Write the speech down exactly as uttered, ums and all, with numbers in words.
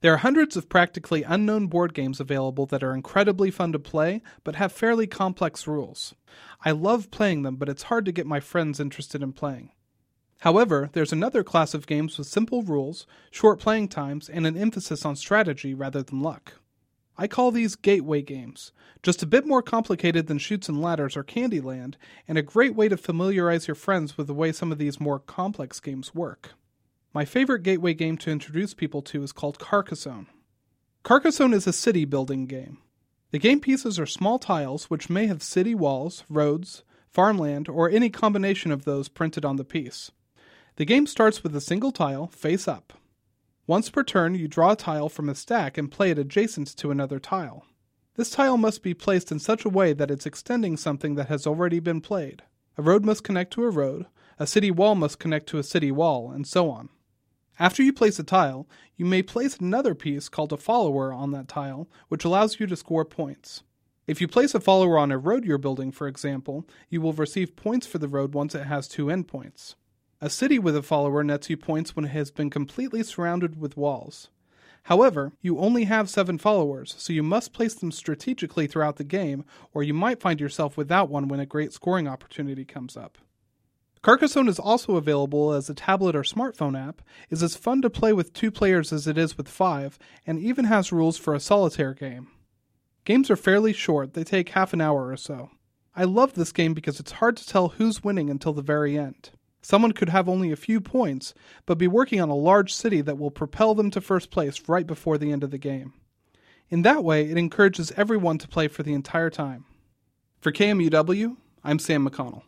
There are hundreds of practically unknown board games available that are incredibly fun to play, but have fairly complex rules. I love playing them, but it's hard to get my friends interested in playing. However, there's another class of games with simple rules, short playing times, and an emphasis on strategy rather than luck. I call these gateway games, just a bit more complicated than Chutes and Ladders or Candyland, and a great way to familiarize your friends with the way some of these more complex games work. My favorite gateway game to introduce people to is called Carcassonne. Carcassonne is a city building game. The game pieces are small tiles which may have city walls, roads, farmland, or any combination of those printed on the piece. The game starts with a single tile, face up. Once per turn, you draw a tile from a stack and play it adjacent to another tile. This tile must be placed in such a way that it's extending something that has already been played. A road must connect to a road, a city wall must connect to a city wall, and so on. After you place a tile, you may place another piece called a follower on that tile, which allows you to score points. If you place a follower on a road you're building, for example, you will receive points for the road once it has two endpoints. A city with a follower nets you points when it has been completely surrounded with walls. However, you only have seven followers, so you must place them strategically throughout the game, or you might find yourself without one when a great scoring opportunity comes up. Carcassonne is also available as a tablet or smartphone app, is as fun to play with two players as it is with five, and even has rules for a solitaire game. Games are fairly short, they take half an hour or so. I love this game because it's hard to tell who's winning until the very end. Someone could have only a few points, but be working on a large city that will propel them to first place right before the end of the game. In that way, it encourages everyone to play for the entire time. For K M U W, I'm Sam McConnell.